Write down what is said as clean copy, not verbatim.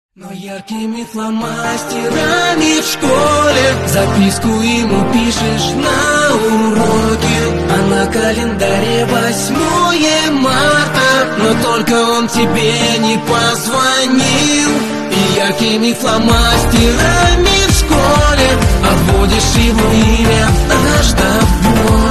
Но яркими фломастерами в школе записку ему пишешь на уроке, а на календаре 8 марта, но только он тебе не позвонил. И яркими фломастерами в школе обводишь его имя аж до боли.